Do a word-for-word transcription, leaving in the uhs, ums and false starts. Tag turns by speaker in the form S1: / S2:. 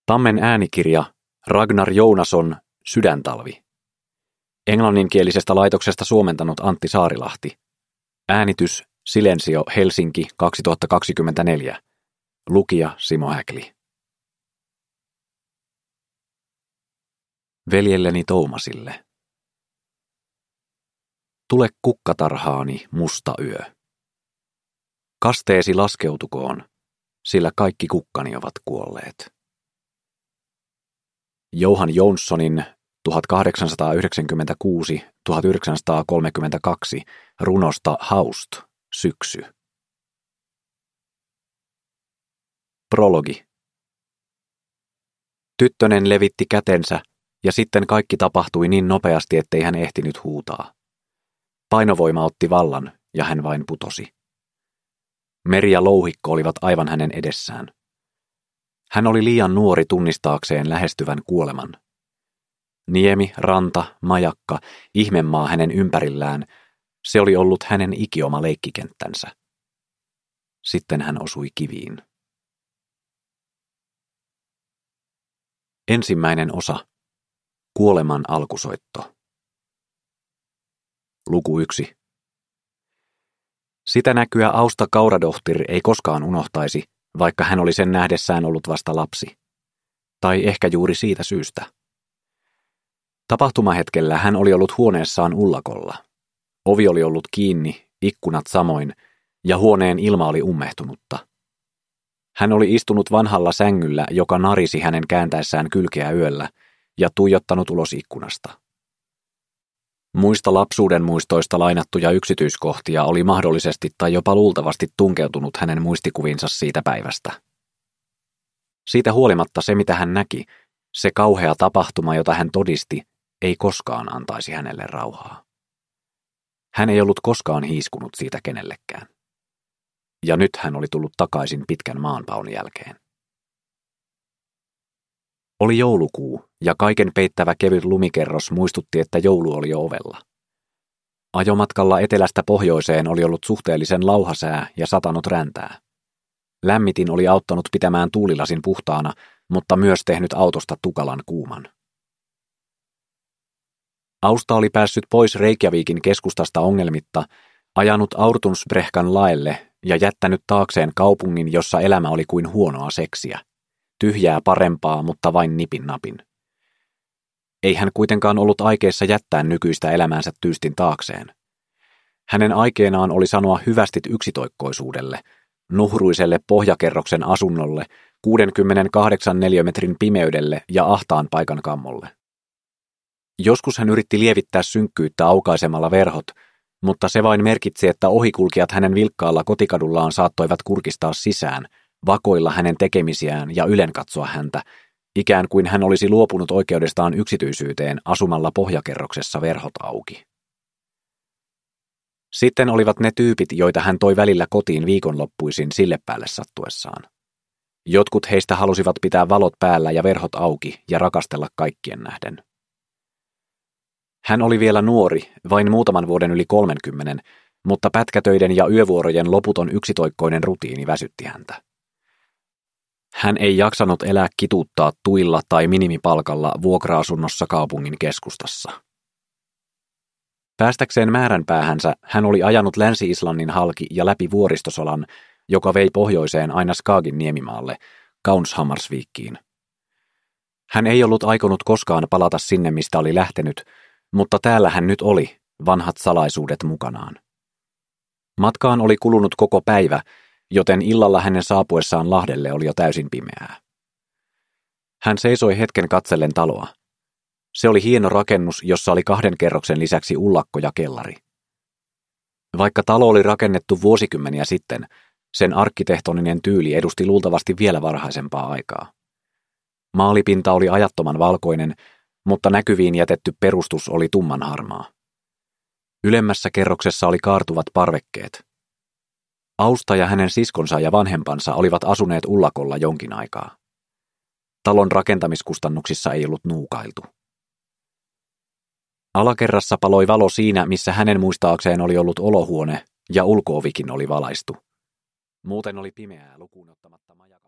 S1: Tammen äänikirja Ragnar Jounasson Sydäntalvi. Englanninkielisestä laitoksesta suomentanut Antti Saarilahti. Äänitys Silensio Helsinki kaksituhattakaksikymmentäneljä. Lukija Simo Häkli. Veljelleni Toumasille. Tule kukkatarhaani, musta yö. Kasteesi laskeutukoon, sillä kaikki kukkani ovat kuolleet. Johan Johnsonin tuhatkahdeksansataayhdeksänkymmentäkuusi tuhatyhdeksänsataakolmekymmentäkaksi runosta Haust, syksy. Prologi. Tyttönen levitti kätensä, ja sitten kaikki tapahtui niin nopeasti, ettei hän ehtinyt huutaa. Painovoima otti vallan, ja hän vain putosi. Meri ja louhikko olivat aivan hänen edessään. Hän oli liian nuori tunnistaakseen lähestyvän kuoleman. Niemi, ranta, majakka, ihmemaa hänen ympärillään, se oli ollut hänen ikioma leikkikenttänsä. Sitten hän osui kiviin. Ensimmäinen osa. Kuoleman alkusoitto. Luku yksi. Sitä näkyä Austa Kauradohtir ei koskaan unohtaisi, vaikka hän oli sen nähdessään ollut vasta lapsi. Tai ehkä juuri siitä syystä. Tapahtumahetkellä hän oli ollut huoneessaan ullakolla. Ovi oli ollut kiinni, ikkunat samoin, ja huoneen ilma oli ummehtunutta. Hän oli istunut vanhalla sängyllä, joka narisi hänen kääntäessään kylkeä yöllä, ja tuijottanut ulos ikkunasta. Muista lapsuuden muistoista lainattuja yksityiskohtia oli mahdollisesti tai jopa luultavasti tunkeutunut hänen muistikuvinsa siitä päivästä. Siitä huolimatta se, mitä hän näki, se kauhea tapahtuma, jota hän todisti, ei koskaan antaisi hänelle rauhaa. Hän ei ollut koskaan hiiskunut siitä kenellekään. Ja nyt hän oli tullut takaisin pitkän maanpaon jälkeen. Oli joulukuu, ja kaiken peittävä kevyt lumikerros muistutti, että joulu oli jo ovella. Ajomatkalla etelästä pohjoiseen oli ollut suhteellisen lauhasää ja satanut räntää. Lämmitin oli auttanut pitämään tuulilasin puhtaana, mutta myös tehnyt autosta tukalan kuuman. Austa oli päässyt pois Reykjavikin keskustasta ongelmitta, ajanut Aurtunsbrehkan laelle ja jättänyt taakseen kaupungin, jossa elämä oli kuin huonoa seksiä. Tyhjää parempaa, mutta vain nipin napin. Ei hän kuitenkaan ollut aikeissa jättää nykyistä elämäänsä tyystin taakseen. Hänen aikeenaan oli sanoa hyvästit yksitoikkoisuudelle, nuhruiselle pohjakerroksen asunnolle, kuudenkymmenenkahdeksan neliömetrin pimeydelle ja ahtaan paikan kammolle. Joskus hän yritti lievittää synkkyyttä aukaisemalla verhot, mutta se vain merkitsi, että ohikulkijat hänen vilkkaalla kotikadullaan saattoivat kurkistaa sisään, vakoilla hänen tekemisiään ja ylenkatsoa häntä, ikään kuin hän olisi luopunut oikeudestaan yksityisyyteen asumalla pohjakerroksessa verhot auki. Sitten olivat ne tyypit, joita hän toi välillä kotiin viikonloppuisin sille päälle sattuessaan. Jotkut heistä halusivat pitää valot päällä ja verhot auki ja rakastella kaikkien nähden. Hän oli vielä nuori, vain muutaman vuoden yli kolmenkymmenen, mutta pätkätöiden ja yövuorojen loputon yksitoikkoinen rutiini väsytti häntä. Hän ei jaksanut elää kituuttaa tuilla tai minimipalkalla vuokra-asunnossa kaupungin keskustassa. Päästäkseen määränpäähänsä hän oli ajanut Länsi-Islannin halki ja läpi vuoristosolan, joka vei pohjoiseen aina Skagin niemimaalle, Kaunshammarsviikkiin. Hän ei ollut aikonut koskaan palata sinne, mistä oli lähtenyt, mutta täällä hän nyt oli, vanhat salaisuudet mukanaan. Matkaan oli kulunut koko päivä, joten illalla hänen saapuessaan Lahdelle oli jo täysin pimeää. Hän seisoi hetken katsellen taloa. Se oli hieno rakennus, jossa oli kahden kerroksen lisäksi ullakko ja kellari. Vaikka talo oli rakennettu vuosikymmeniä sitten, sen arkkitehtoninen tyyli edusti luultavasti vielä varhaisempaa aikaa. Maalipinta oli ajattoman valkoinen, mutta näkyviin jätetty perustus oli tummanharmaa. Ylemmässä kerroksessa oli kaartuvat parvekkeet. Austa ja hänen siskonsa ja vanhempansa olivat asuneet ullakolla jonkin aikaa. Talon rakentamiskustannuksissa ei ollut nuukailtu. Alakerrassa paloi valo siinä, missä hänen muistaakseen oli ollut olohuone, ja ulko-ovikin oli valaistu. Muuten oli pimeää lukuun ottamatta majakan.